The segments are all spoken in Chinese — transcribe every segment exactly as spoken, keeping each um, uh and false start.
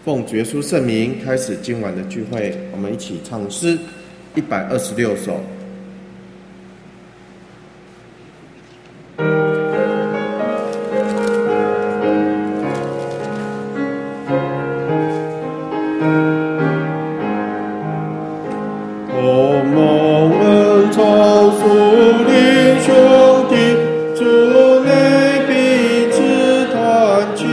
奉主耶稣圣名开始今晚的聚会，我们一起唱诗一百二十六首。同蒙恩宠属灵兄弟，主内彼此团契，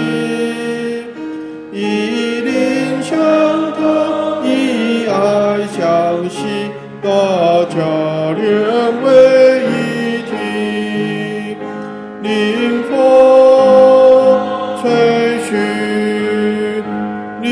以灵相通，以爱相系，大家连为一体。灵风吹嘘，灵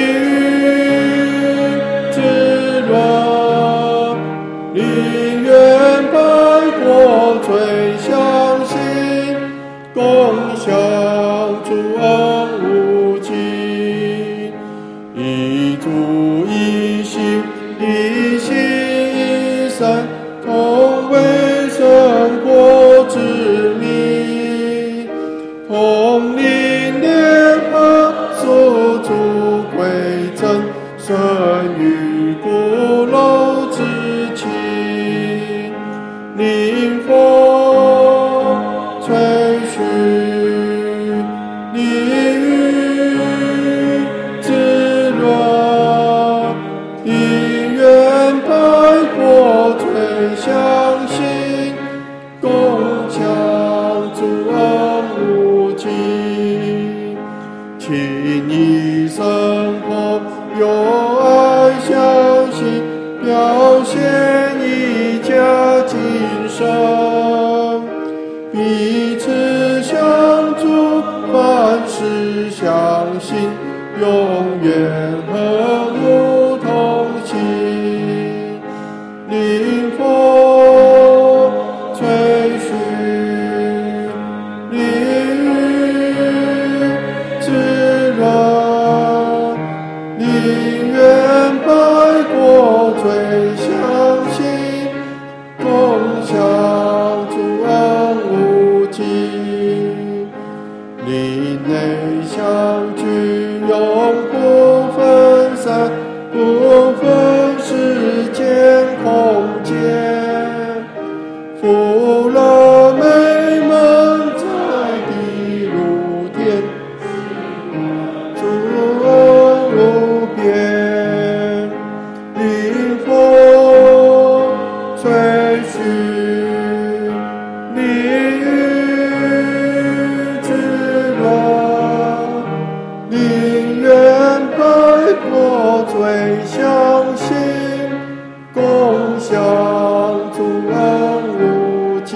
雨滋润，灵源百国最相信，共享主恩无尽。一主一心，一心一神，同为神国之民，同灵联合，诉诸归真，生于古老之情。灵风吹嘘，灵雨滋润，灵源百国最相信，共享主恩无尽。情谊生活，有爱相信，表现一家精神，彼此相助，凡事相信，永远和睦同行。灵风吹嘘，灵雨滋润，灵源百国最相信，共享主恩无尽。灵内相聚，永不分散，不分时间空间。福乐美满在地如天，主恩无边。灵风吹嘘，灵雨滋润，灵源百国最相信，共享主恩无尽。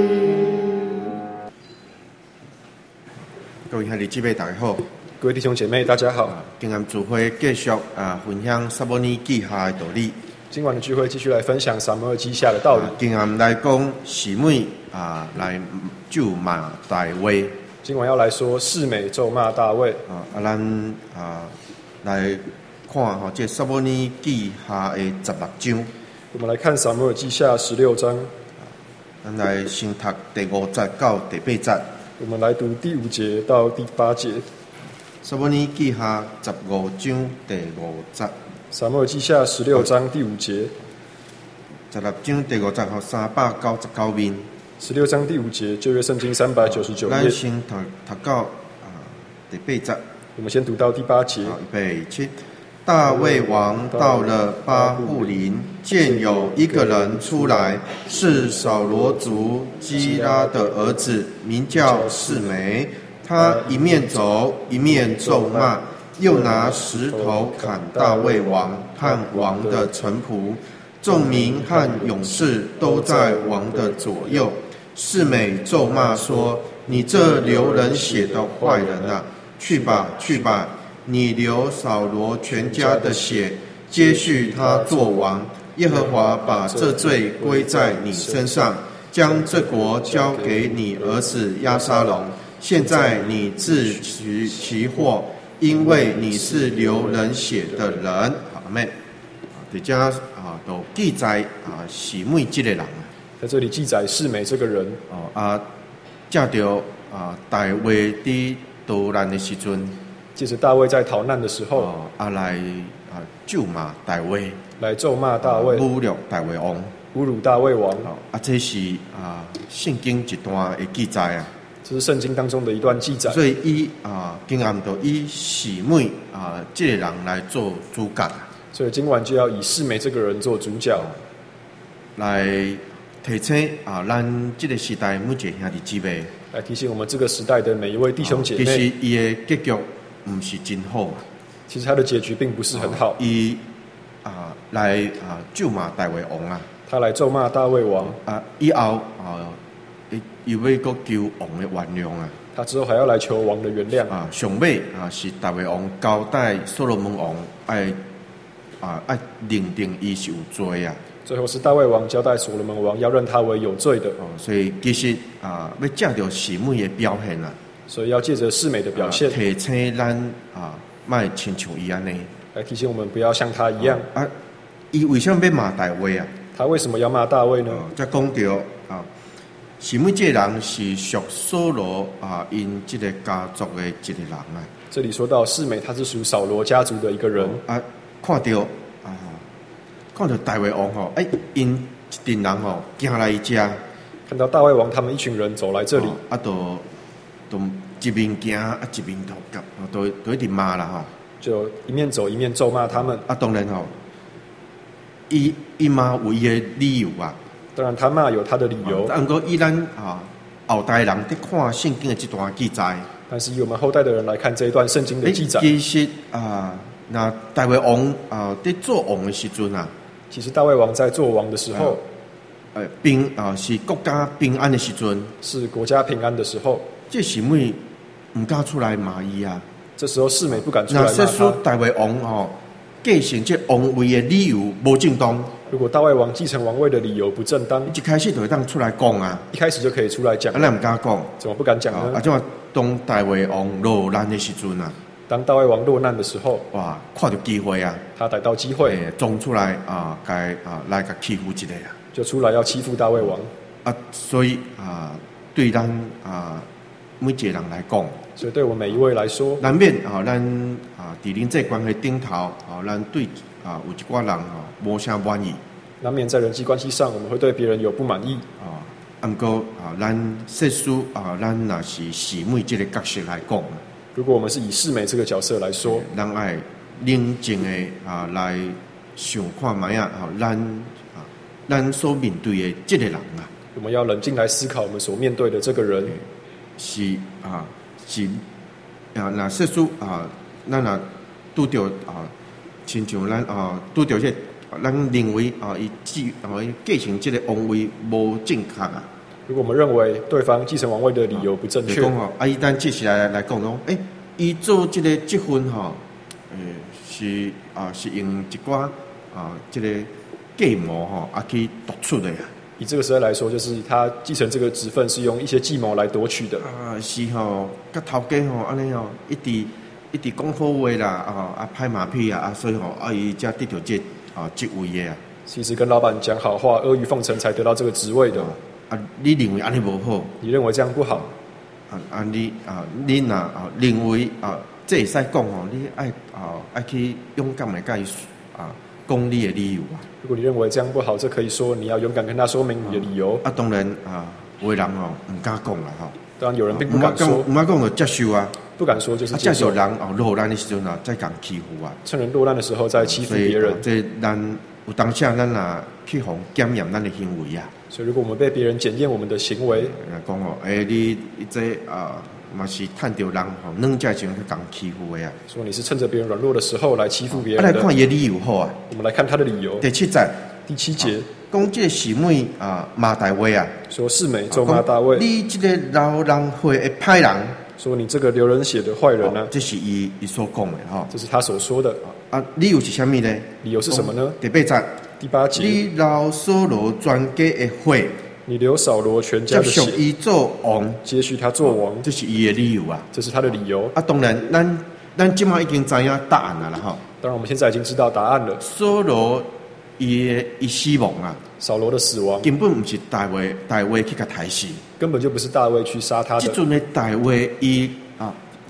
各位兄弟姊妹大家好， 各位弟兄姐妹，大家好。 今天主会继续啊分享撒母耳记下的道理。 今晚的聚会继续来分享撒母耳记下的道理。 今天来讲示每啊来咒骂大卫。 今晚要来说示每咒骂大卫。 啊，啊，咱啊来看吼，这撒母耳记下的十六章。 我们来看撒母耳记下十六章。 咱来先读第五节到第八节。 我们来读第五节到第八节。 撒母耳记下十五章第五节。 撒母耳记下十六章第五节。 十六章第五节和三百九十九面。 十六章第五节，旧约圣经三百九十九页。 咱先读读到啊第八节。 我们先读到第八节。 好，预备起。大卫王到了巴户林，见有一个人出来，是扫罗族基拉的儿子，名叫示每。他一面走，一面咒骂，又拿石头砍大卫王和王的臣仆。众民和勇士都在王的左右。示每咒骂说：“你这流人血的坏人啊，去吧，去吧！你流扫罗全家的血，接续他做王。耶和华把这罪归在你身上，将这国交给你儿子押沙龙。现在你自取其祸，因为你是流人血的人。”阿们。在这啊，都记载啊，示每这个人啊。 在这里记载示每这个人。 哦啊，借着啊，大卫伫逃难的时阵。 借着大卫在逃难的时候， 哦啊来啊咒骂大卫， 来咒骂大卫， 侮辱大卫王。 侮辱大卫王。 哦啊，这是啊圣经一段的记载啊。 这是圣经当中的一段记载。 所以以啊今暗就以示每啊这个人来做主角。 所以今晚就要以示每这个人做主角， 来提醒啊，咱这个时代每一个兄弟姊妹， 来提醒我们这个时代的每一位弟兄姐妹。 其实伊的结局唔是真好， 其实他的结局并不是很好。 伊啊来啊咒骂大卫王啊， 他来咒骂大卫王啊以后啊，伊要搁求王的原谅啊。 他之后还要来求王的原谅啊，上尾啊是大卫王交代所罗门王爱啊爱认定伊是有罪啊。 最后是大卫王交代所罗门王要认他为有罪的。 哦，所以其实啊要借着示每的表现啊， 所以要借着示每的表现， 提醒咱啊，莫亲像伊安尼， 来提醒我们不要像他一样。 啊，伊为什么要骂大卫啊？ 他为什么要骂大卫呢？ 哦，再讲到啊，示每这个人是属扫罗啊，因这个家族的一个人啊。 这里说到示每，他是属扫罗家族的一个人。 啊，看到啊，看到大卫王吼，哎，因一群人吼行来伊遮， 看到大卫王他们一群人走来这里， 啊，都都一面行啊，一面都夹，都都一直骂啦吼。 就一面走一面咒骂他们。 啊，当然吼，伊伊骂有伊的理由啊。 当然他骂有他的理由。 啊，不过以咱啊后代人在看圣经的这段记载， 但是以我们后代的人来看这一段圣经的记载， 其实啊，那大卫王啊在做王的时阵啊， 其实大卫王在做王的时候， 呃，平啊是国家平安的时阵， 是国家平安的时候， 这示每唔敢出来骂伊啊。 这时候示每不敢出来骂他。 那说大卫王吼继承这王位的理由无正当， 如果大卫王继承王位的理由不正当， 一开始就会当出来讲啊， 一开始就可以出来讲。 啊，咱唔敢讲， 怎么不敢讲呢？ 啊，即话当大卫王落难的时阵啊， 当大卫王落难的时候， 哇，看到机会啊， 他逮到机会， 装出来啊，该啊来个欺负一下啊， 就出来要欺负大卫王啊，所以啊，对咱啊每一个人来讲， 所以对我们每一位来说， 难免啊，咱啊伫人际关系顶头啊，咱对啊有一寡人啊无啥满意， 难免在人际关系上，我们会对别人有不满意啊。啊，不过啊，咱世俗啊，咱若是示每这个角色来讲， 如果我们是以示每这个角色来说， 咱爱冷静的啊来想看卖啊，咱啊咱所面对的这个人啊， 我们要冷静来思考我们所面对的这个人是啊是啊，那世俗啊，咱若拄着啊，亲像咱啊拄着这个，咱认为啊，伊继啊继承这个王位无正确啊。 如果我们认为对方继承王位的理由不正确， 讲吼，啊，伊咱接下来来讲讲，诶，伊做这个结婚吼，诶，是啊，是用一寡啊，这个计谋吼，啊去夺出的呀。 以这个时代来说，就是他继承这个职分是用一些计谋来夺取的。 啊，是吼，甲头家吼，安尼吼，一直一直讲好话啦，啊啊拍马屁啊，啊，所以吼，啊伊才得到这啊职位的啊。 其实跟老板讲好话，阿谀奉承才得到这个职位的。 啊，你认为安尼无好？ 你认为这样不好？ 啊啊，你啊，你若啊认为啊，这会使讲吼，你爱啊爱去勇敢的甲伊啊讲你的理由啊。 如果你认为这样不好，这可以说你要勇敢跟他说明你的理由。 啊，当然啊，有的人吼唔敢讲啦吼。 当然有人并不敢说， 唔敢讲就接受啊， 不敢说就是接受。人哦落难的时阵啊，再讲欺负啊， 趁人落难的时候再欺负别人。 这咱有当下咱啊去互检验咱的行为啊。 所以，如果我们被别人检验我们的行为， 讲哦，诶、欸，你这啊，嘛是趁到人吼，软才前去讲欺负的啊。 说你是趁着别人软弱的时候来欺负别人的。啊， 来看伊的理由好啊。 我们来看他的理由。 第七节， 第七节， 讲这示每啊骂大卫啊， 说示每咒骂大卫。 你这个流人血的歹人， 说你这个流人血的坏人呢、啊？ 这是伊伊所讲的哈。 这是他所说的啊。理由是什么呢？ 理由是什么呢？ 第八节。 第八节， 你流扫罗全家的血， 你流扫罗全家的血， 接续伊做王， 接续他做王， 这是伊的理由啊， 这是他的理由啊。当然，咱咱今麦已经知影答案了啦哈。 当然，我们现在已经知道答案了。 扫罗伊伊死亡啊， 扫罗的死亡根本不是大卫大卫去甲杀死， 根本就不是大卫去杀他的。 这阵的大卫伊啊，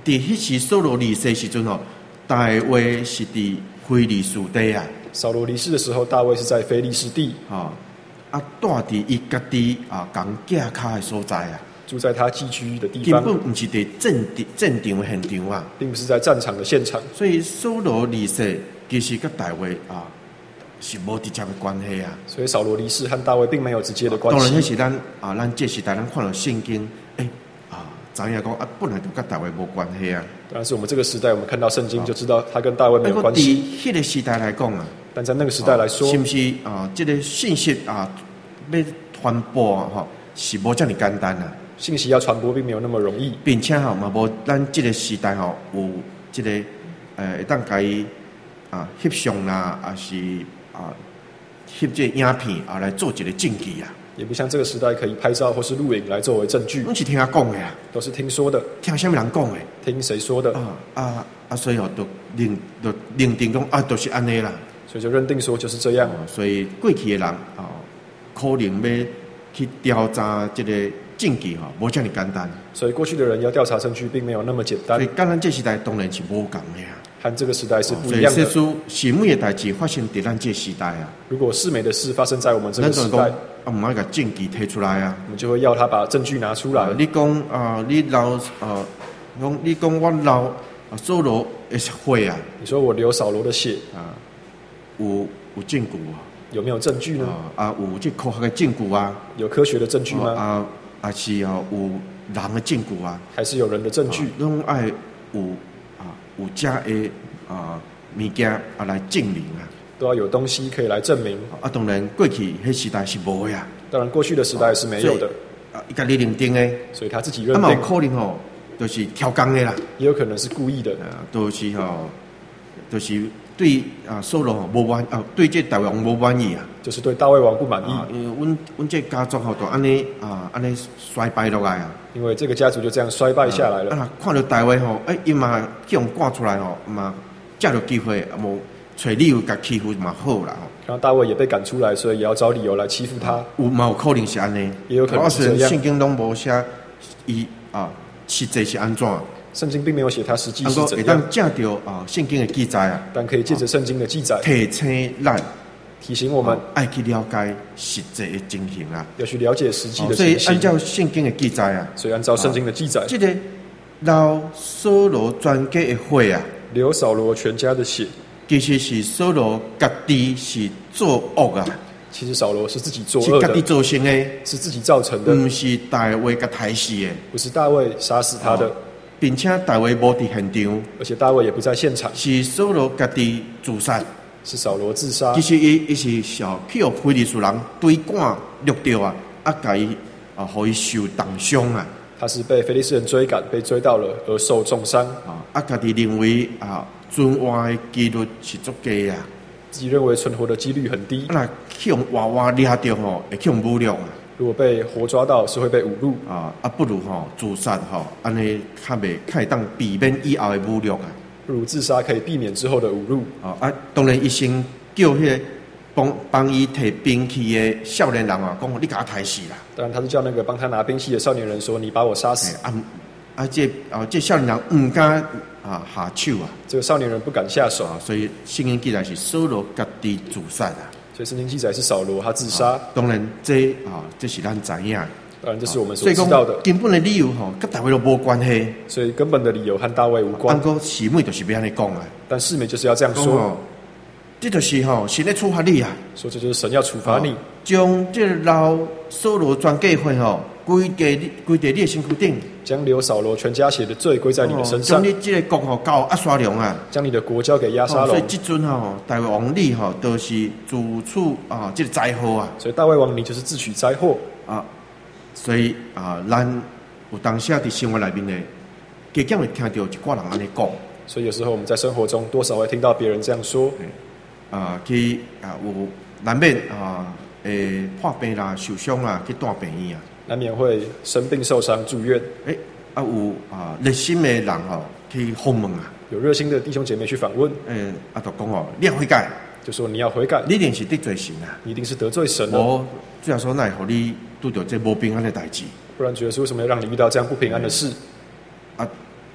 伫迄时扫罗离世时阵吼，大卫是伫非利士地啊。 扫罗离世的时候，大卫是在非利士地， 哦，啊，住伫伊家己啊讲架卡的所在啊。 住在他寄居的地根方， 本不是伫战战场的现场啊。 并不是在战场的现场。 所以扫罗离世其实跟大卫啊是无直接的关系啊。 所以扫罗离世和大卫并没有直接的关当然，迄系。 是咱啊，咱这时代咱看到圣经，诶、啊，知影讲啊，本来就跟大卫无关系啊。 当然是我们这个时代，我们看到圣经就知道他跟大卫没有关系。 伫迄个时代来讲啊， 但在那个时代来说， 是不是啊？这个信息啊，要传播啊，吼，是无这么简单啊。 信息要传播并没有那么容易， 并且吼嘛无咱这个时代吼有这个呃，会当甲伊啊翕相啦，啊是啊翕这影片啊来做一个证据啊。 也不像这个时代可以拍照或是录影来作为证据， 拢是听人讲的啊， 都是听说的， 听什么人讲的？ 听谁说的啊啊啊！所以哦，就认就认定讲啊，都、就是安尼啦。 所以就认定说就是这样。 哦、所以过去的人啊、哦，可能要去调查这个证据哈，无这么简单。 所以过去的人要调查证据，并没有那么简单。 所以跟咱这时代当然是无共的啊。 和这个时代是不一样的。 所以，世事是每个代志发生在咱这个时代啊。 如果世美的事发生在我们这个时代， 啊，唔爱个证据提出来啊， 我们就会要他把证据拿出来。 啊、你讲啊，你老啊，讲你讲我老啊，扫罗的血啊， 你说我流扫罗的血啊，有有证据啊？ 有没有证据呢？ 啊，啊有这科学的证据啊？ 有科学的证据吗？ 啊，啊是啊，有人的证据啊？ 还是有人的证据？ 拢爱有啊，有这的啊物件啊来证明啊。 都要有东西可以来证明啊！当然，过去迄时代是无呀。 当然，过去的时代是没有的。 啊，伊家己认定诶， 所以他自己认定。 啊，有可能吼，就是挑工诶啦。 也有可能是故意的。 啊，都是吼，就是对啊，扫罗吼无满啊，对这大王无满意啊。 就是对大卫王不满意。 啊、因为阮阮这家族吼，就安尼啊，安尼衰败落来啊。 因为这个家族就这样衰败下来了。 啊，看到大卫吼，哎，伊嘛去用赶出来吼，嘛借着机会啊无。找理由甲欺负嘛好啦吼， 然后大卫也被赶出来，所以也要找理由来欺负他。 有嘛有可能是安尼， 也有可能是这样。 圣经拢无写伊啊实际是安怎？ 圣经并没有写他实际是怎样。 但借着啊圣经的记载啊， 但可以借着圣经的记载提醒咱， 提醒我们爱去了解实际的情形啊， 要去了解实际的情形。 所以按照圣经的记载啊， 所以按照圣经的记载， 这个老扫罗全家的血啊， 流扫罗全家的血。 其实是扫罗家己是作恶啊， 其实扫罗是自己作恶的， 是家己造成的， 是自己造成的， 不是大卫甲害死的， 不是大卫杀死他的， 并且大卫无伫现场， 而且大卫也不在现场， 是扫罗家己自杀， 是扫罗自杀。 其实伊伊是小去互非利士人追赶掠着啊，啊，甲伊啊，互伊受重伤啊。 他是被非利士人追赶，被追到了而受重伤啊，啊，家己认为啊。存活的几率是足低啊！ 自己认为存活的几率很低。 那去用娃娃抓着吼，会去用侮辱啊！ 如果被活抓到，是会被侮辱啊！啊，不如吼自杀吼，安尼较袂较会当避免以后的侮辱啊！ 不如自杀可以避免之后的侮辱啊！啊，当然，医生叫迄个帮帮伊提兵器的少年人啊，讲你甲我刣死啦！ 当然，他是叫那个帮他拿兵器的少年人说：“你把我杀死。” 啊啊，这啊这少年人唔敢啊下手啊！ 这个少年人不敢下手， 啊、所以圣经记载是扫罗家己自杀啊。 所以圣经记载是扫罗他自杀。 啊、当然这啊这是咱知影。 当然这是我们所知道的。 根本的理由吼，跟大卫都无关系。 所以根本的理由和大卫无关。 不过示每就是要安尼讲啊。 但示每就是要这样说。哦、 这就是吼神在处罚你啊。 说这就是神要处罚你，哦、 将这老扫罗全家血吼归在你归在你的身躯顶。 将流扫罗全家血的罪归在你的身上， 将你这个国吼交押沙龙啊， 将你的国交给押沙龙。 所以这阵吼，大卫王你吼都是自取啊，这个灾祸啊。 所以大卫王你就是自取灾祸啊。所以啊，咱有当下伫生活里面呢，加减会听到一挂人安尼讲。 所以有时候我们在生活中多少会听到别人这样说。 啊，去啊有难免啊，诶破病啦、受伤啦，去住病院啊。 难免会生病受伤住院， 哎、欸，啊有啊热心的人吼去访问啊， 有热心的弟兄姐妹去访问， 诶、欸，啊就讲哦，你要悔改， 就說你要悔改， 你一定是得罪神啊， 你一定是得罪神了。 我主要說，那會讓你拄到這無平安的代志， 不然覺得是為什麼要讓你遇到這樣不平安的事？ 啊，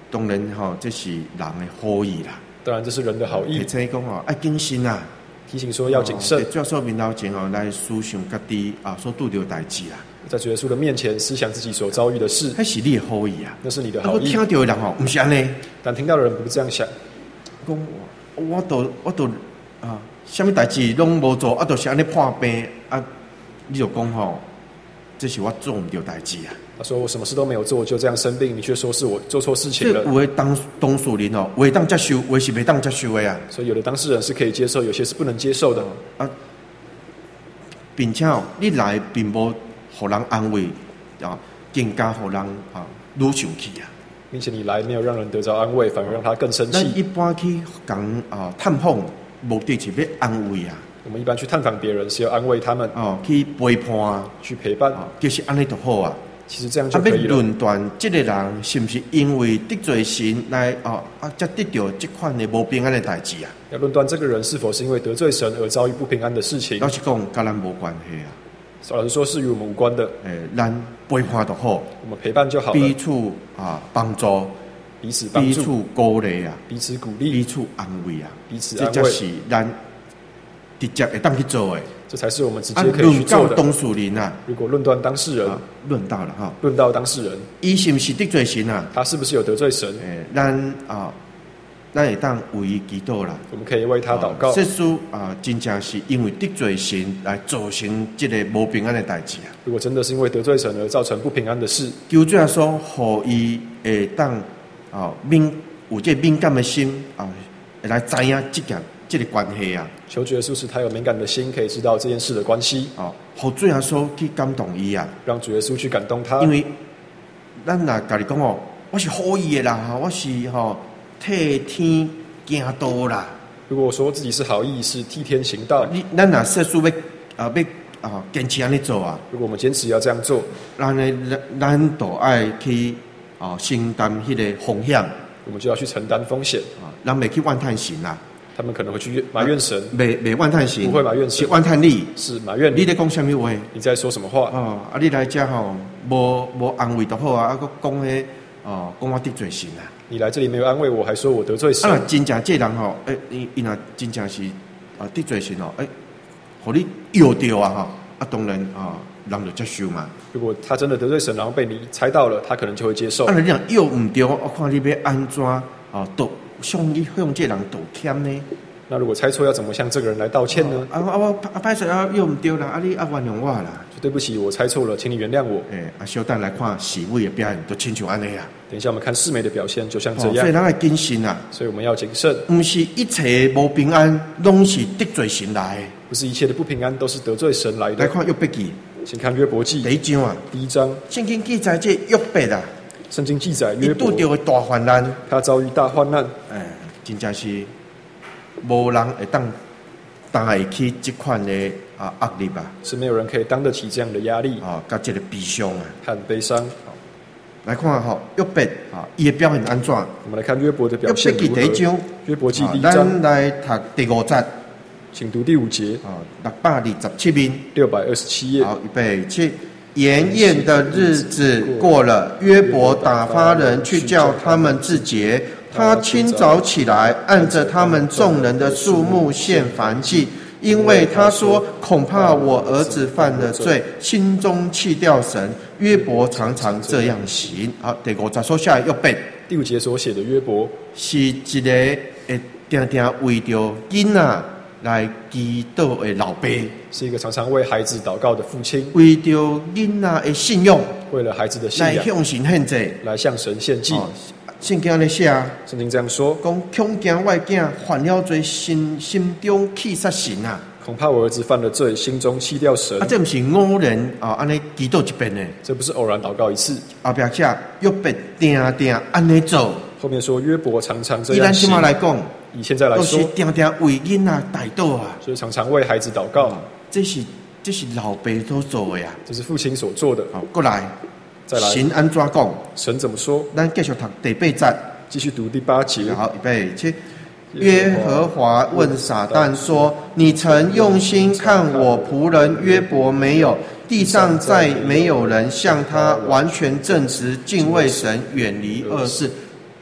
当然吼，这是人的好意啦。 当然这是人的好意。 提醒讲哦，爱谨慎啊， 提醒说要谨慎。 在教授面头前哦，来思想家己啊所拄着代志啦。 在主耶稣的面前思想自己所遭遇的事， 那是你的好意啊， 那是你的好意。 听到的人哦，不是安尼。 但听到的人不是这样想。 讲我都我都啊，什么代志拢无做，啊，都是安尼破病啊，你就讲吼，这是我做唔到代志啊。 他说我什么事都没有做，就这样生病，你却说是我做错事情了。 有的当当事人哦，有的当接受，有的是袂当接受的啊。 所以有的当事人是可以接受，有些是不能接受的啊，并且哦，你来并无互人安慰啊，更加互人啊愈生气啊。 并且你来没有让人得着安慰，反而让他更生气。 咱一般去讲啊探访，目的是要安慰啊。 我们一般去探访别人是要安慰他们， 哦，去陪伴啊， 去陪伴， 啊，就是安尼就好啊。 其实这样就可以了。 啊，要论断这个人是不是因为得罪神来哦啊，才得到这款的无平安的代志啊？ 要论断这个人是否是因为得罪神而遭遇不平安的事情。 老实讲，跟咱无关系啊。 老实说，是与我们无关的。 诶，咱陪伴就好， 我们陪伴就好了。 彼此啊帮助， 彼此帮助， 彼此鼓励啊， 彼此鼓励， 彼此安慰啊， 彼此安慰， 这才是咱直接会当去做的。 这才是我们直接可以去做的。 论到当事人啊， 如果论断当事人， 啊、论到了哈， 论到当事人， 伊是不是得罪神啊？ 他是不是有得罪神？ 诶，咱啊，咱会当为伊祈祷啦。 我们可以为他祷告。 这书啊，真正是因为得罪神来造成这个无平安的代志啊。 如果真的是因为得罪神而造成不平安的事， 求主说，互伊会当啊敏有这敏感的心啊，来知影这件这个关系啊。 求主耶稣使他有敏感的心，可以知道这件事的关系。 哦，互主耶稣去感动伊啊， 让主耶稣去感动他。 因为咱若家己讲哦，我是好意的啦，我是吼、哦、替天行道啦。 如果我说自己是好意，是替天行道， 你咱若说出要啊要啊坚持安尼做啊， 如果我们坚持要这样做， 咱呢咱都爱去啊承担迄个风险， 我们就要去承担风险啊，咱袂去怨叹神啦。 他们可能会去埋怨神， 袂袂怨叹神， 不会埋怨神， 是怨叹你， 是埋怨你。 你在讲什么话？ 你在说什么话？ 哦，啊，你来这吼，无无安慰就好啊，啊，佮讲迄哦，讲我得罪神啊。 你来这里没有安慰我，还说我得罪神。 啊，真正这人吼，诶、欸，伊伊若真正是啊得罪神哦，诶、欸，互你摇着啊，吼，啊，当然啊，人就接受嘛。 如果他真的得罪神，然后被你猜到了，他可能就会接受。 啊，你讲摇唔对，我看你要安怎啊？道向你向这人道歉呢？ 那如果猜错，要怎么向这个人来道歉呢？ 哦、啊啊我啊歹势啊，又唔对啦，啊你啊原谅我啦。 对不起，我猜错了，请你原谅我。 诶、欸，啊，小等来看示威的表现，就亲像安尼啊。 等一下我们看世美的表现，就像这样。 哦、所以咱要谨慎啊。 所以我们要谨慎。 不是一切无平安，拢是得罪神来的。 不是一切的不平安都是得罪神来的。 来看约伯记， 请看约伯记第一章啊， 第一章。 圣经记载这约伯啊， 圣经记载约伯遇到的大患难， 他遭遇大患难， 哎，真正是无人会当担得起这款的啊压力吧？ 是没有人可以担得起这样的压力啊，甲这个悲伤啊， 和悲伤。 来看吼，约伯啊，伊的表现安怎？ 我们来看约伯的表现如何。 约伯记第一章， 约伯记第一章， 咱来读第五节， 请读第五节啊，六百二十七面， 六百二十七页。 好，预备起。筵宴的日子过了，约伯打发人去叫他们自洁。他清早起来，按着他们众人的数目献燔祭，因为他说：“恐怕我儿子犯了罪，心中弃掉神。”约伯常常这样行。好，第五节所写的约伯， 第五节所写的约伯是一个会定定为着囡仔来祈祷的老爸， 是一个常常为孩子祷告的父亲， 为着囡仔的信仰， 为了孩子的信仰来向神献祭， 来向神献祭。 哦圣经咧写， 圣经这样说： 讲恐惊我的囝犯了罪，心心中气杀神啊！ 恐怕我儿子犯了罪，心中弃掉神。 啊，这不是偶然啊，安尼祈祷一遍呢？ 这不是偶然祷告一次。 后壁写约伯定定安尼做。 后面说约伯常常这样行。以咱今嘛来讲， 以现在来说， 都是定定为囡仔代祷啊， 所以常常为孩子祷告。 嗯、这是这是老爸所做的呀， 这是父亲所做的。 好，过来。 再来， 神安怎讲？ 神怎么说？ 咱继续读第八节， 继续读第八节。 好，预备起。耶和华问撒旦说：“你曾用心看我仆人约伯没有？地上再没有人像他完全正直，敬畏神，远离恶事。”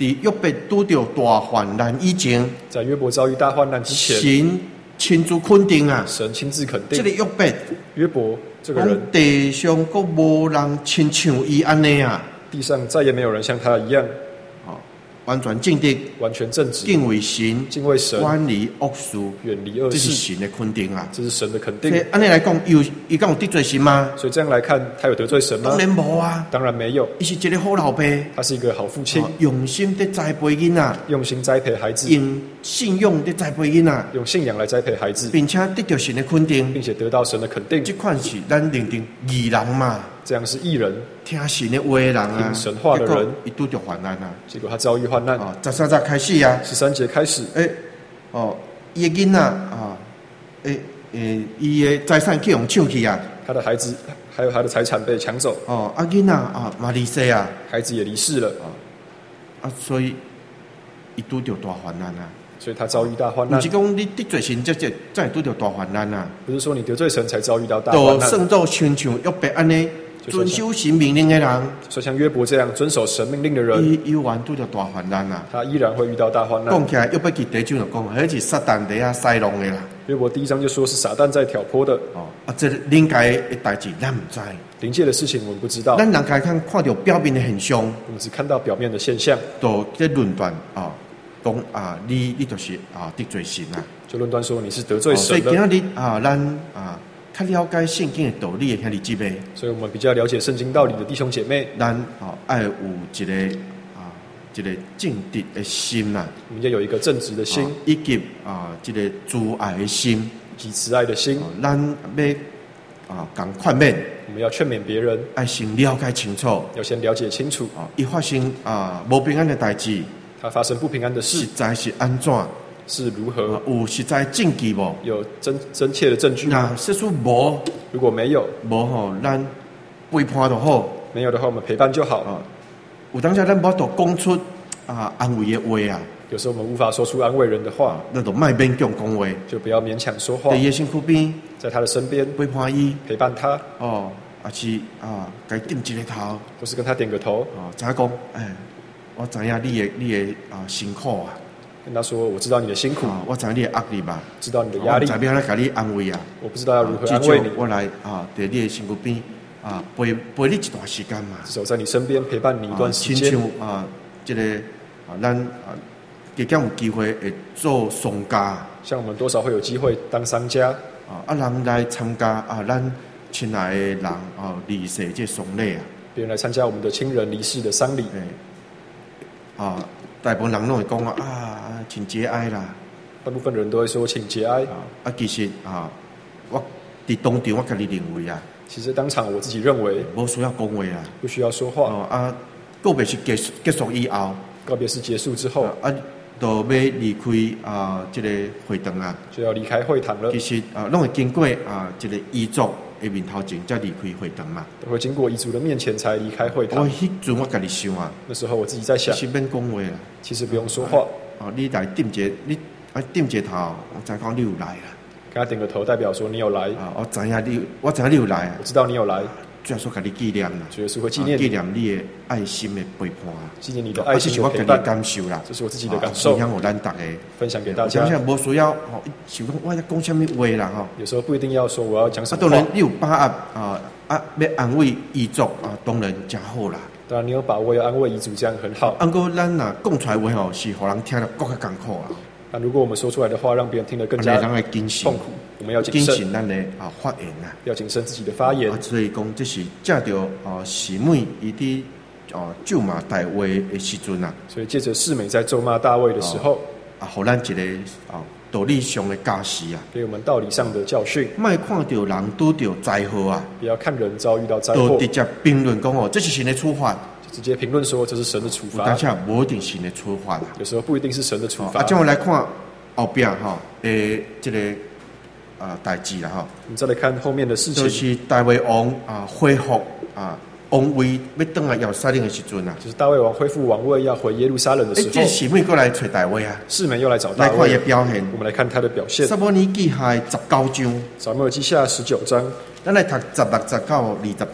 伫约伯拄着大患难以前， 在约伯遭遇大患难之前， 神亲自肯定啊， 神亲自肯定这个约伯， 约伯这个人， 讲地上佫无人亲像伊安尼啊， 地上再也没有人像他一样， 哦，完全正直， 完全正直， 敬畏神， 敬畏神， 远离恶事， 远离恶这是事， 神的肯定啊。 这是神的肯定所。以按你来讲，有伊讲有得罪神吗？ 所以这样来看，他有得罪神吗当？然无啊， 当然没有， 伊是一个好老爸， 他是一个好父亲哦，用心的栽培囡仔， 用心栽培孩子， 用信用的栽培囡仔， 用信仰来栽培孩子， 并且得到神的肯定。 并且得到神的肯定。 这款是咱认定义人嘛， 这样是义人， 听神的话的人啊， 听神话的人结果伊拄着患难啊。 结果他遭遇患难。 哦，十三节开始啊， 十三节开始， 诶、哦，伊的囡仔啊，诶、诶，伊的财产去用抢去啊， 他的孩子还有他的财产被抢走， 哦，啊囡仔啊嘛离世啊， 孩子也离世了， 啊，所以伊拄着大患难啊。 所以他遭遇大患难毋是。讲你得罪神，这这才会拄着大患难啊。 不是说你得罪神才遭遇到大患都难， 算做亲像约伯安尼遵守神命令的人， 所以像约伯这样遵守神命令的人， 伊依然拄着大患难啊。 他依然会遇到大患难讲。起来，约伯记第一章就讲，迄是撒旦在遐塞弄的啦。 约伯第一章就说是撒旦在挑拨的， 哦，啊，这灵界的代志咱毋知， 灵界的事情我们不知道， 咱人家看看到表面的现象， 我们只看到表面的现象， 都在论断啊，讲啊，你你就是啊得罪神啊。 就论断说你是得罪哦所以神的。 今日啊，咱啊较了解圣经的道理的兄弟姊妹， 所以我们比较了解圣经道理的弟兄姐妹， 咱啊爱有一个啊一个正直的心呐， 我们要有一个正直的心啊，以及啊一个慈爱的心， 以及慈爱的心， 哦咱要啊共劝勉， 我们要劝勉别人， 爱先了解清楚。 要先了解清楚， 啊，伊发生啊无平安的代志， 他发生不平安的实事在是安怎？啊， 是如何， 有实在证据无？ 有真真切的证据。 那实属无如果没有， 无吼，咱陪伴就好。 没有的话，我们陪伴就好。 啊，有当下咱无得讲出啊安慰的话啊， 有时候我们无法说出安慰人的话， 咱就莫勉强讲话。 就不要勉强说话在，伊的身躯边在他的身边陪伴伊， 陪伴他， 哦，也是啊，该点一个头， 或是跟他点个头， 哦，知影讲，哎，我知影你的你的啊辛苦啊， 跟他说：“我知道你的辛苦， 啊，我知影你的压力吧， 知道你的压力我，知影来甲你安慰啊。 我不知道要如何至安慰你。 少我来啊，在你的身躯边啊，陪陪你一段时间嘛。 至少在你身边陪伴你一段时间。 亲像啊，这个啊，咱啊，加减有机会会做商家像我们多少会有机会当商家， 啊，啊人来参加啊，咱亲爱的人啊离世这丧礼啊， 别人来参加我们的亲人离世的丧礼， 诶啊，大部分人拢会讲啊啊，请节哀啦大部分人都会说请节哀。 啊，啊其实啊，我伫当场我家己认为啊， 其实当场我自己认为无需要讲话啊， 不需要说话， 哦啊，告别是结束结束以后。 告别式结束之后啊，就要离开啊，这个会堂啊。 就要离开会堂了其，实啊，拢会经过啊，这个遗族的面头前才离开会堂嘛。 都会经过遗族的面前才离开会我堂。 迄阵我家己想啊， 那时候我自己在想， 其实免讲话啊。 其实不用说话， 哦，你来点一个，你啊点一个头，我知讲你有来啦。 跟他点个头，代表说你有来， 啊，我知影你，我知影你有来啊我。知道你有来， 最后说甲你纪念啦， 主耶稣会纪念啊纪你， 念你的爱心的陪伴啊。 纪念你的啊， 爱这是我家己的心的陪伴， 感受啦。 这是我自己的感啊受分，享互咱大家。 分享给大家想。想无需要哦，想讲我要讲什么话啦吼。 有时候不一定要说我要讲什啊， 么话当然，你有把握啊啊，要安慰遗族啊，当然真好啦。 当然你有把握要安慰遗族，这样很好。 啊，过咱若讲出来话吼，是互人听了更较艰苦啊。 那如果我们说出来的话，让别人听得更啊， 加人会谨慎痛，苦，我们要谨慎， 谨慎咱的啊发言啊。 要谨慎自己的发言啊，。所以讲这是借着啊示每伊伫啊咒骂大卫的时阵啊， 所以借着世美在咒骂大卫的时候， 啊，互咱一个啊道理上的教示啊， 给我们道理上的教训， 莫看到人拄着灾祸啊， 不要看人遭遇到灾祸都直接评论讲哦，这是神的处罚， 就直接评论说这是神的处罚有当。下无一定神的处罚啦。 有时候不一定是神的处罚。 啊，这样来看后壁吼诶，这个啊代志啦吼， 我们再来看后面的事情， 就是大卫王啊恢复啊王位要倒来耶路撒冷的时阵啊， 就是大卫王恢复王位要回耶路撒冷的诶， 时候， 这示每过来找大卫啊， 世美又来找大来看伊的卫。 表现。 我们来看他的表现。 撒母耳记下十九章， 撒母耳记下十九章， 咱来读十六、十九、二十节。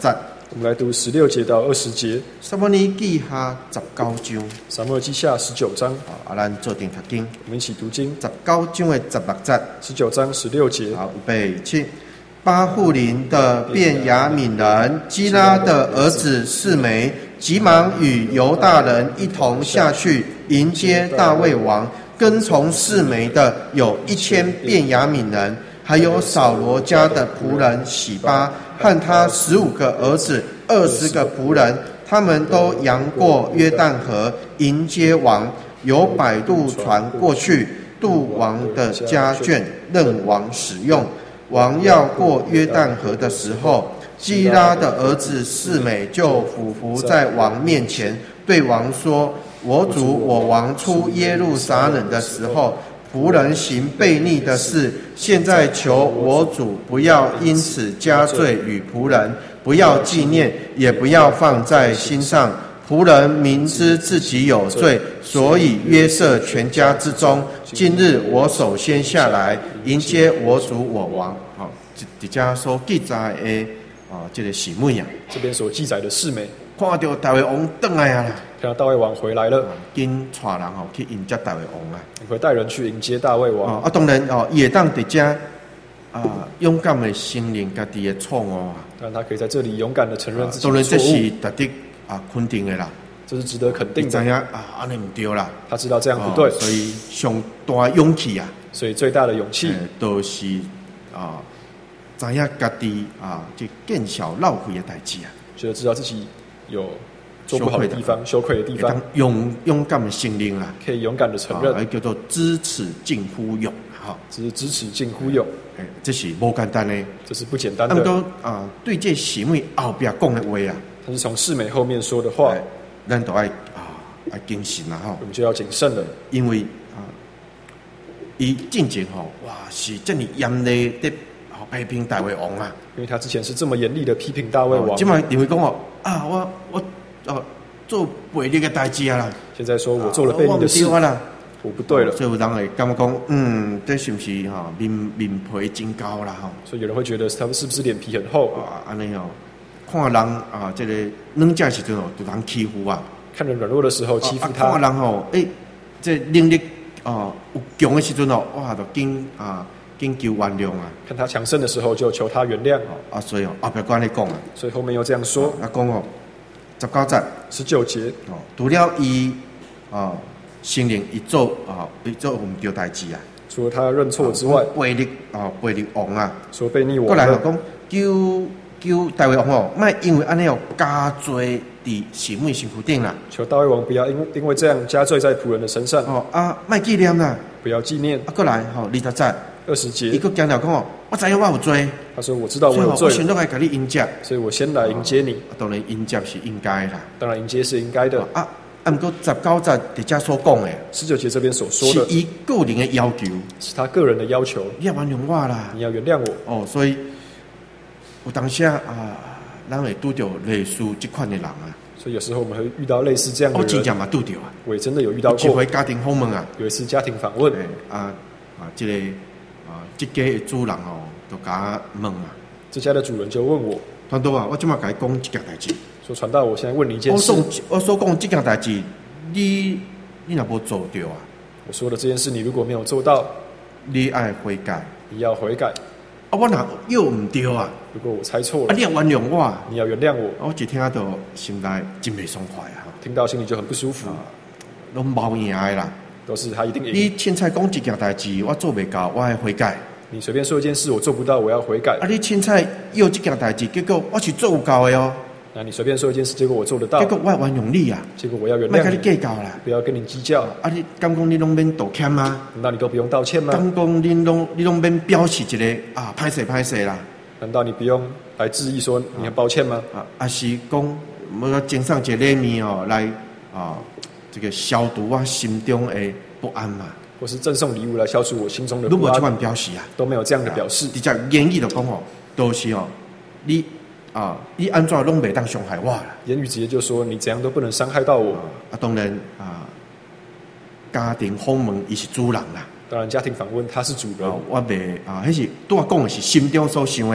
我们来读十六节到二十节。 撒母耳记下十九章， 撒母耳记下十九章， 啊，咱做定读经。 我们一起读经。 十九章的十六节， 十九章十六节。 好，预备起。巴户林的便雅悯人基拉的儿子示每，急忙与犹大人一同下去迎接大卫王。跟从示每的有一千便雅悯人，还有扫罗家的仆人洗巴和他十五个儿子、二十个仆人，他们都扬过约旦河迎接王，有摆渡船过去渡王的家眷，任王使用。王要过约旦河的时候，基拉的儿子示每就俯伏在王面前，对王说：我主我王出耶路撒冷的时候，仆人行悖逆的事，现在求我主不要因此加罪与仆人，不要纪念，也不要放在心上。仆人明知自己有罪，所以约瑟全家之中，今日我首先下来迎接我主我王。好，这家所记载的啊，这个示每啊， 这边所记载的示每， 看到大卫王回来啊啦， 看到大卫王回来了， 紧带人吼去迎接大卫王啊， 会带人去迎接大卫王。 啊，当然哦，也当在这啊勇敢的承认家己的错误啊， 当然他可以在这里勇敢的承认自己当然这的错误， 是值得啊肯定的啦。 这是值得肯定的。 知影啊，安尼唔对啦， 他知道这样不对， 哦、所以上大勇气啊， 所以最大的勇气， 呃、都是啊，知影家己啊，这见小闹悔的代志啊， 觉得知道自己有做不好的地方、羞愧的地方， 勇勇敢的承认啦， 可以勇敢的承认， 啊、叫做知耻近乎勇，哈、哦， 这是知耻近乎勇， 哎，这是不简单的， 这是不简单的。 那么啊，对这示每后边讲的话啊， 他是从示每后面说的话。 哎咱都爱啊，爱谨慎啦吼， 我们就要谨慎了， 因为啊，伊进前吼，哇，是这么严厉的批评大卫王啊， 因为他之前是这么严厉的批评大卫王， 今麦认为讲哦，啊，我我哦做悖逆的代志啊啦， 现在说我做了悖逆的事啊啦， 我不对了， 所以有人会感觉讲，嗯，这是不是哈面面皮真高啦吼？ 所以有人会觉得他们是不是脸皮很厚啊？安尼哦。看人啊，这个软弱时阵哦，就人欺负啊。 看人软弱的时候欺负他。 啊、看人吼，诶、欸，这能力哦有强的时阵哦，哇，就紧啊，紧求原谅啊。 看他强盛的时候，就求他原谅。 啊，所以哦，后边关你讲啊。 所以后面又这样说。 啊，讲哦，十九节， 十九节哦，除了伊啊承认伊做啊，伊做唔对代志啊。 除了他认错之外， 悖逆啊，悖逆王啊。 说悖逆王。 过来讲求。求大卫王哦，莫因为安尼哦加罪伫示每身躯顶啦。 求大卫王不要因因为这样加罪在仆人的身上。 哦啊，莫纪念啦， 不要纪念。 啊，过来吼，二十节， 二十节， 伊个强调讲哦，我知影我有罪。 他说我知道我有罪， 我先来给你迎接， 所以我先来迎接你。 哦、当然迎接是应该啦， 当然迎接是应该的。 啊，啊，不过十九节伫遮所讲的， 十九节这边所说的， 是伊个人的要求， 是他个人的要求。 你要原谅我啦， 你要原谅我。 哦，所以有当下啊。咱会拄到类似这款的人啊， 所以有时候我们会遇到类似这样的人。 我真正嘛拄到啊， 我也真的有遇到过。 一回家庭访问啊， 有一次家庭访问， 啊啊，这个啊，这家的主人哦，就甲问啊， 这家的主人就问我， 传道啊，我即马甲你讲一件代志， 说传道，我现在问你一件事， 我所我所讲这件代志，你你若无做到啊， 我说的这件事，你如果没有做到， 你爱悔改， 你要悔改。 啊，我若又唔对啊！ 如果我猜错了， 啊，你要原谅我， 你要原谅我。 我一听到心内真袂爽快啊！ 听到心里就很不舒服， 拢冇赢的啦， 都是他一定赢。 你凊彩讲一件代志，我做袂到，我要悔改。 你随便说一件事，我做不到，我要悔改。 啊，你凊彩要这件代志，结果我是做有够的哦。 那你随便说一件事，结果我做得到， 结果我要原谅你啊！ 结果我要原谅你， 别跟你计较啦， 不要跟你计较。 啊，你敢讲你拢免道歉吗？ 难道你都不用道歉吗？ 敢讲你拢你拢免表示一个啊，歹势歹势啦？ 难道你不用来质疑说你很抱歉吗？ 啊，啊是讲要赠送一个礼物哦，来啊，这个消除我心中的不安嘛。 或是赠送礼物来消除我心中的不安。 如果这款表示啊， 都没有这样的表示。 你只言语就讲哦，都是哦，你。啊！你安怎拢袂当伤害我啦？ 言语直接就说你怎样都不能伤害到我。 啊，当然啊，家庭访问伊是主人啦。 当然，家庭访问他是主人。 啊、我袂啊，迄是拄我讲的是心中所想的啦。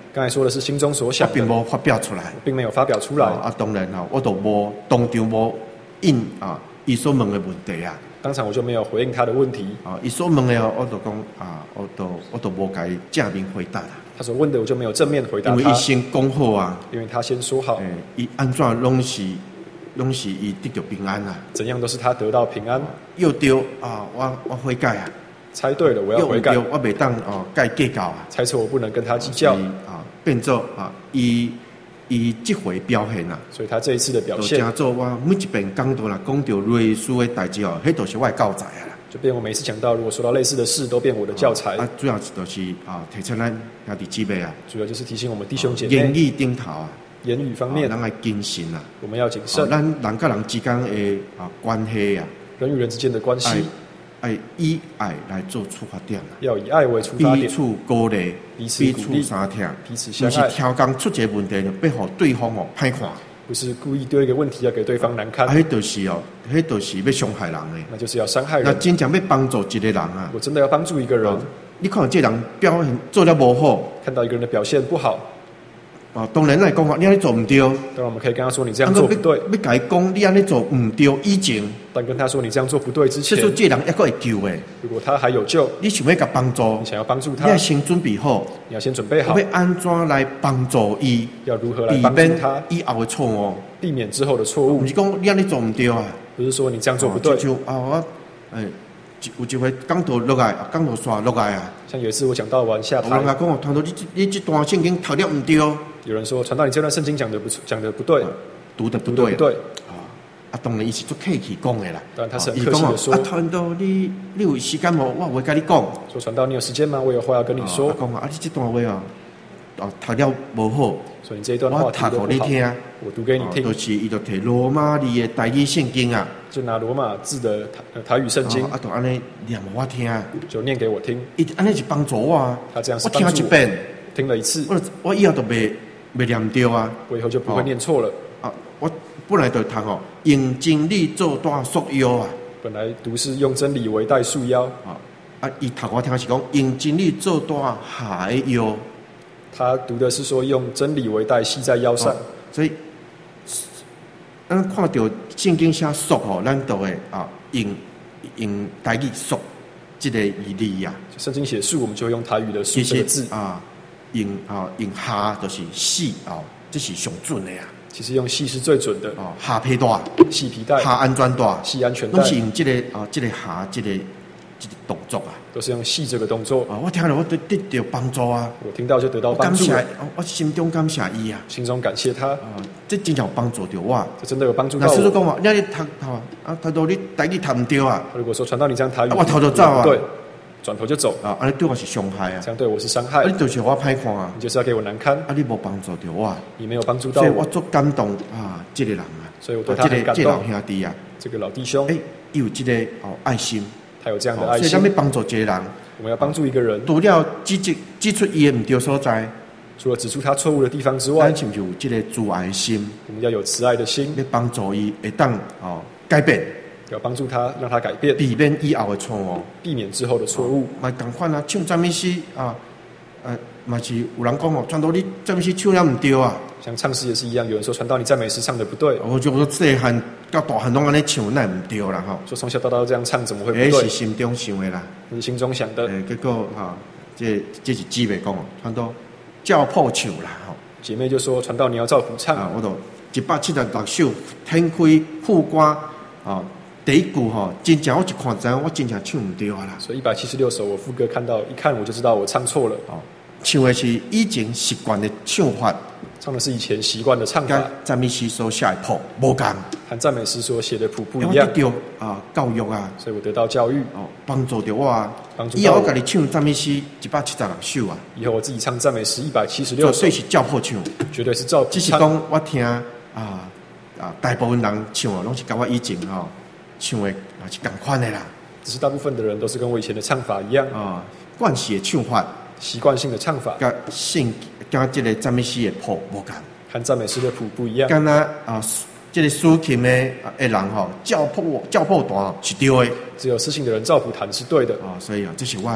刚才说的是心中所想的， 我并无发表出来， 并没有发表出来。 啊，当然哈，我都无当场无应啊，伊所问的问题啊。 当场我就没有回应他的问题。 啊，伊所问的哦，我就讲啊，我都我都无甲伊正面回答啦。 他所问的我就没有正面回答他， 因为伊先讲好啊， 因为他先说好， 诶，伊安怎拢是拢是伊得到平安啊， 怎样都是他得到平安。 又对啊，我我悔改啊， 猜对了我要悔改， 又对我袂当哦改计较啊， 猜错我不能跟他计较啊，变做啊，伊伊即回表现啊， 所以他这一次的表现， 就做我每一遍讲到啦，讲到类似的代志哦，迄都是我的教材啊啦。 就变我每次讲到，如果说到类似的事，都变我的教材。 啊，主要就是啊，提出咱兄弟姊妹啊， 主要就是提醒我们弟兄姐妹， 言语顶头啊， 言语方面， 咱要谨慎啊， 我们要谨慎。 咱人甲人之间的啊关系啊， 人与人之间的关系， 爱以爱来做出发点啊， 要以爱为出发点， 彼此鼓励， 彼此鼓励， 相听， 彼此相爱，不是挑工出一个问题就要互对方哦歹看。 不是故意丢一个问题要给对方难堪， 迄就是哦，迄就是要伤害人的， 那就是要伤害人。 那真正要帮助一个人啊， 我真的要帮助一个人，哦、 你看这人表现做得无好， 看到一个人的表现不好， 啊，当然来讲话，你安尼做唔对，当然我们可以跟他说你这样做不对， 要甲伊讲你安尼做唔对以前， 但跟他说你这样做不对之前， 这说这人还佫会救的， 如果他还有救， 你想要甲帮助， 你想要帮助他， 你要先准备好， 你要先准备好， 要安怎来帮助伊， 要如何来帮助他， 以后的错误。 避免之后的错误， 不是讲你安尼做唔对啊， 不是说你这样做不对。 就啊我诶，有一回讲到落来，讲到刷落来啊。 像有一次我讲到完下台， 有人讲哦，传道你你这段圣经读了唔对。有人说传道你这段圣经讲的不讲的不对， 读的不对。 对啊，啊当然伊是做客气讲的啦。 当然他是很客气的说。 啊传道你你有时间无？我会跟你讲。 说传道你有时间吗？我有话要跟你说。 讲啊，你这段话啊，哦读了无好。 所以你这一段话读给你听， 我读给你听。 就是伊就摕罗马字的台语圣经啊， 就拿罗马字的台台语圣经， 啊，就安尼念我听， 就念给我听。 伊安尼是帮助我啊。 他这样是我听一遍， 听了一次， 我我以后就袂袂念对啊。 我以后就不会念错了。 啊，我本来就读哦，用真理做大束腰啊。 本来读是用真理为带束腰啊，啊，伊读我听是讲用真理做大下腰。 他读的是说用真理为带系在腰上，哦、 所以咱看到圣经写束吼，咱都会啊用用台语束这个字啊。 圣经写束，我们就会用台语的束这个字啊，用啊用下就是细哦，这是上准的呀。 其实用细是最准的哦，下皮带、 细皮带、 下安全带、 系安全带， 都是用这个啊这个下这个这个动作啊。 都是用细这个动作啊！我听了，我得得到帮助啊！ 我听到就得到帮助， 感谢，我心中感谢伊啊， 心中感谢他啊！ 这真有帮助到我， 这真的有帮助到我。 那师叔讲话，你你读读啊，读到你台语读唔对啊！ 如果说传到你这样台语， 我头就走啊， 对，转头就走啊！安尼对我是伤害啊！ 这样对我是伤害， 你就是我歹看啊！ 你就是要给我难堪啊！你无帮助到我， 你没有帮助到我， 所以我足感动啊！这个人啊， 所以我对他很感动。 这个老兄弟啊， 这个老弟兄， 哎，有这个哦爱心， 他有这样的爱心， 所以咱要帮助这个人。 我们要帮助一个人， 除了指指指出伊的唔对所在， 除了指出他错误的地方之外， 咱就有这个慈爱心， 我们要有慈爱的心， 要帮助伊会当哦改变， 要帮助他，让他改变， 避免以后的错误， 避免之后的错误。 嘛同款啊，唱赞美诗啊，呃，嘛是有人讲哦，传到你赞美诗唱了唔对啊。 像唱诗也是一样，有人说传到你赞美诗唱的不对， 我就说细汉到大汉拢安尼唱，那唔对啦吼。 说从小到大都这样唱，怎么会不对？ 那是心中想的啦， 那是心中想的。 诶，结果哈，这这是姊妹讲哦，传到照谱唱啦吼。 姐妹就说传到你要照谱唱啊，我都一百七十六首天开副歌啊，第一句吼，真正我一看知，我真正唱唔对啊啦。 所以一百七十六首我副歌看到一看我就知道我唱错了哦。唱的是以前习惯的唱法， 唱的是以前习惯的唱法， 赞美诗所写的谱无共， 和赞美诗所写的谱不一样。 我得到啊教育啊， 所以我得到教育哦，帮助到我啊。 帮助到我。 以后我家己唱赞美诗一百七十六首啊。 以后我自己唱赞美诗一百七十六首， 绝对是照谱唱， 绝对是照谱唱。 只是讲我听啊啊，大部分人唱啊，拢是跟我以前吼唱的啊是同款的啦。 只是大部分的人都是跟我以前的唱法一样啊，惯习的唱法。 习惯性的唱法， 跟圣跟这个赞美诗的谱无共， 和赞美诗的谱不一样。 跟那啊，这个抒情的的人吼，照谱照谱弹是对的， 只有私信的人照谱弹是对的啊，所以啊，这是我的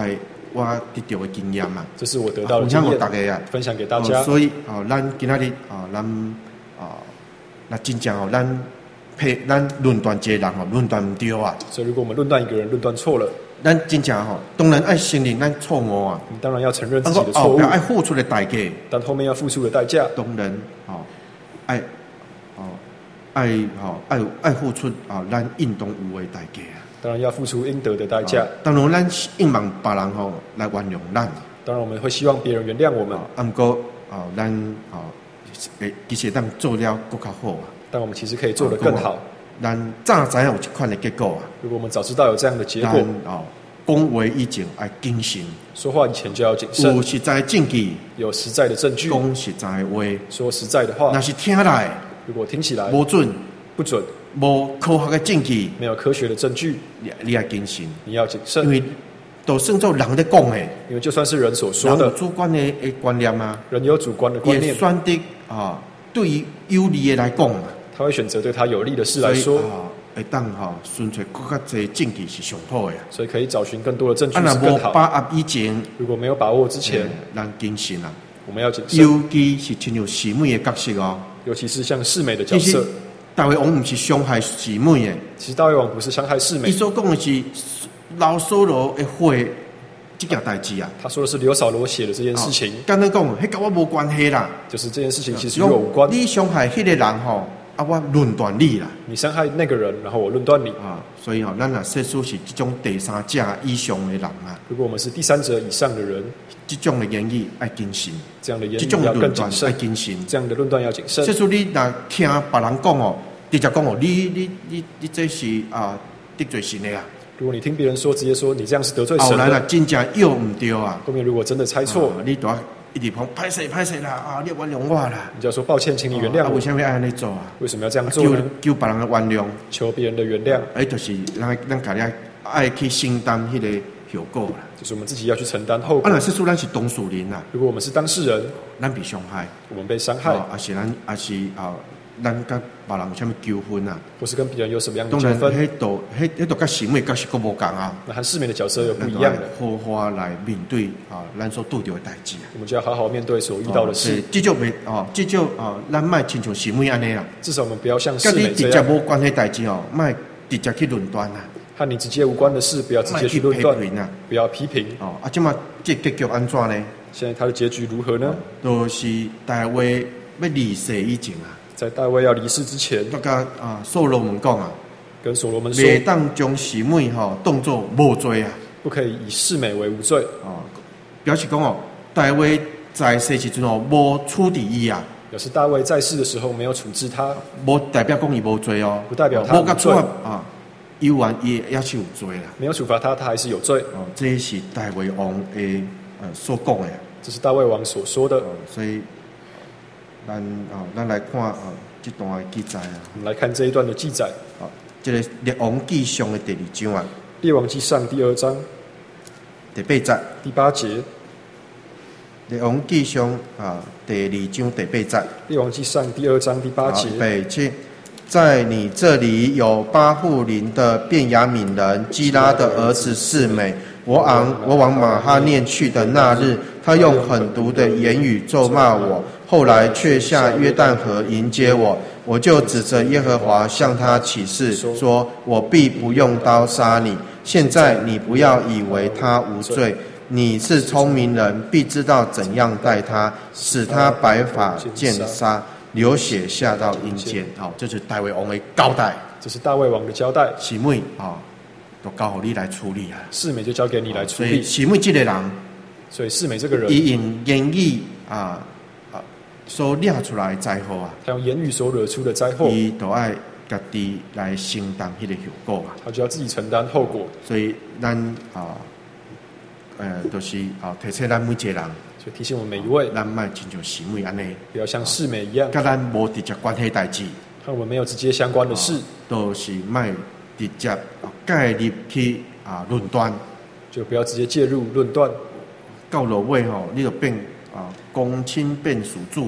我得到的经验嘛， 这是我得到的分享给经验， 大家啊。 分享给大家。 哦、所以哦，咱今仔日哦，咱哦，那真正哦，咱配咱论断一个人哦，论断唔对啊。 所以如果我们论断一个人论断错了， 咱真正吼，当然爱承认咱错误啊， 你当然要承认自己的但后错误， 边爱付出的代价， 但后面要付出的代价， 当然哦，爱哦爱哦爱爱付出啊，咱应当有的代价啊。 当然要付出应得的代价。 当然，咱希望别人吼来原谅咱。 当然，我们会希望别人原谅我们。 啊，不过哦，咱哦，诶，其实咱做了更较好啊。 但我们其实可以做得更好。 咱早知有这款的结果啊。 如果我们早知道有这样的结果， 哦，讲话以前要谨慎， 说话以前就要谨慎。 有实在证据， 有实在的证据， 讲实在的话， 说实在的话。 那是听来， 如果听起来无准， 不准。 无科学的证据， 没有科学的证据， 你你要谨慎， 你要谨慎， 因为都算做人在讲的， 因为就算是人所说的， 人有主观的的观念啊， 人有主观的观念， 也选择啊，对于有利的来讲嘛， 他会选择对他有利的事来说， 啊，会当哈寻找更加多证据是上好的， 所以可以找寻更多的证据是更好。啊，把握以前， 如果没有把握之前， 咱谨慎啊， 我们要谨慎， 尤其是亲像师妹的角色哦， 尤其是像世美的角色。 大卫王不是伤害师妹的， 其实大卫王不是伤害世美， 伊所讲的是老扫罗的血这件代志啊。 他说的是刘扫罗写的这件事情。 简单讲，迄跟我无关系啦。 就是这件事情其实与我无关。 你伤害迄个人吼，啊，我论断你啦。 你伤害那个人，然后我论断你啊。所以吼，咱若说出是这种第三者以上的人啊。 如果我们是第三者以上的人， 这种的言语要谨慎， 这样的言语要更谨慎， 要谨慎， 这样的论断要谨慎。 说出你若听别人讲哦，直接讲哦，你你你你这是啊得罪神的啊。 如果你听别人说，直接说你这样是得罪神的。 后来啦，真正又唔对啊。 后面如果真的猜错， 啊、你都要一直讲拍谁拍谁啦啊！你原谅我啦。 你就要说抱歉，请你原谅我。 啊，为什么要安尼做啊？ 为什么要这样做呢？ 求求别人的原谅， 求别人的原谅。 哎，就是咱咱家己爱去承担迄个后果啦。 就是我们自己要去承担后果。 啊，那是说咱是当事人啦。 如果我们是当事人， 咱被伤害， 我们被伤害， 啊，是咱啊是啊，咱跟别人有啥物纠纷啊？ 或是跟别人有什么样的纠纷？ 当然，迄度迄迄度跟师妹角色佫无共啊。 那和世美的角色又不一样的。 好好来面对啊，咱所拄到的代志啊。 我们就要好好面对所遇到的事。 至少袂哦，至少哦，咱莫亲像师妹安尼啦。 至少我们不要像世美这样。 跟你直接无关系代志哦，莫直接去论断啊。 和你直接无关的事，不要直接去论断，不要批评。 哦，啊，即嘛这结局安怎呢？ 现在他的结局如何呢？ 都是大卫要离世以前啊， 在大卫要离世之前， 那个啊，所罗门讲啊， 跟所罗门说， 袂当将师妹吼当作无罪啊， 不可以以世美为无罪。 哦，表示讲哦，大卫在世时阵哦，无处置伊啊。 表示大卫在世的时候没有处置他， 无代表讲伊无罪哦， 不代表他无罪啊。有完也也是有罪啦， 没有处罚他，他还是有罪。 哦，这是大卫王的呃所讲的， 这是大卫王所说的。 哦、所以，咱哦，咱来看哦这段的记载啊。 我们来看这一段的记载。 哦，这个列王记上的第二章啊。 列王记上第二章第八节。 第八节。 列王记上啊第二章第八节。 列王记上第二章第八节。 北七。在你这里有巴户林的便雅悯人基拉的儿子示每。我往我往马哈念去的那日，他用狠毒的言语咒骂我，后来却下约旦河迎接我。我就指着耶和华向他起誓，说：我必不用刀杀你。现在你不要以为他无罪，你是聪明人，必知道怎样待他，使他白发见杀。流血下到阴间，好、哦，这是大卫王的交代。 这是大卫王的交代。 示每啊，都交给你来处理啊。 示每就交给你来处理。 所以示每这个人， 所以示每这个人， 伊用言语啊啊所惹出来的灾祸啊， 他用言语所惹出的灾祸， 伊都爱家己来承担迄个后果啊。 他就要自己承担后果。 所以咱啊，呃，都、就是啊，提醒咱每一个人。 就提醒我们每一位， 咱莫亲像示每安尼， 不要像示每一样， 跟咱无直接关系代志， 和我们没有直接相关的事， 都是莫直接介入去啊论断， 就不要直接介入论断。 到落尾吼，你就变啊公亲变属主啊啦。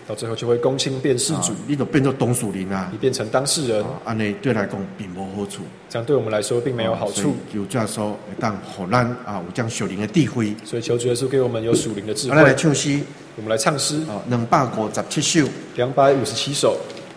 到最后就会公亲变事主， 啊、你就变做董事人啊你，变成当事人， 安尼、啊、对来讲并无好处， 这样对我们来说并没有好处。 有这说会当互咱啊有这样属灵的智慧， 所以求主耶稣给我们有属灵的智慧。 啊、来唱诗， 我们来唱诗， 啊，两百五十七首， 两百五十七首。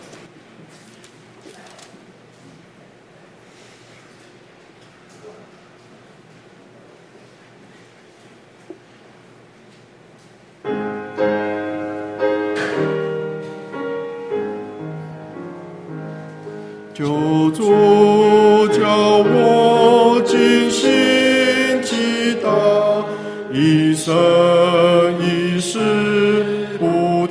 救主叫我尽心祈祷，一生一世不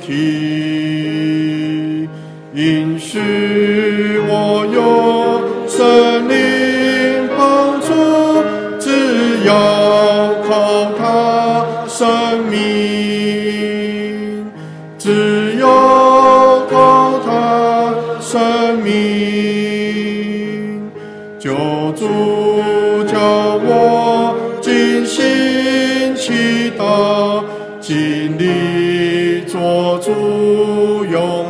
停，允许我有圣灵帮助，只要靠他生命，只要靠他生命。救主叫我尽心祈祷，尽力做主用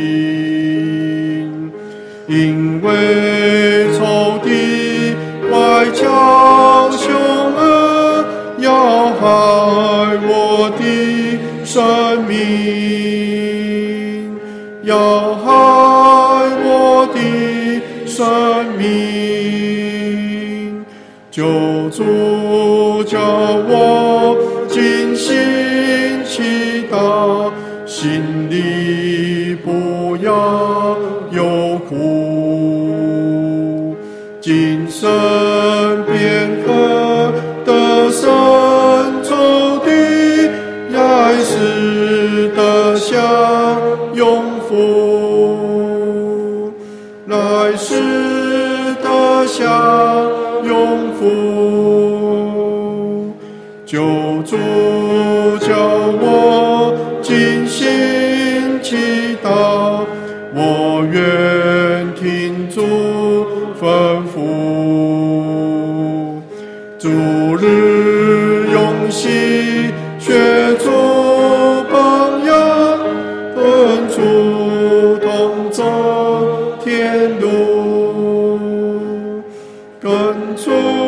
兵，因为仇敌乖巧凶恶，要害我的生命，要害我的生命。救主叫我尽心祈祷，心里不要有苦，今生便可得胜仇敌，来世得享永福，来世得享永福。救主叫我尽心祈祷，我愿听主吩咐，主日用心学主榜样，跟主同走天路，跟主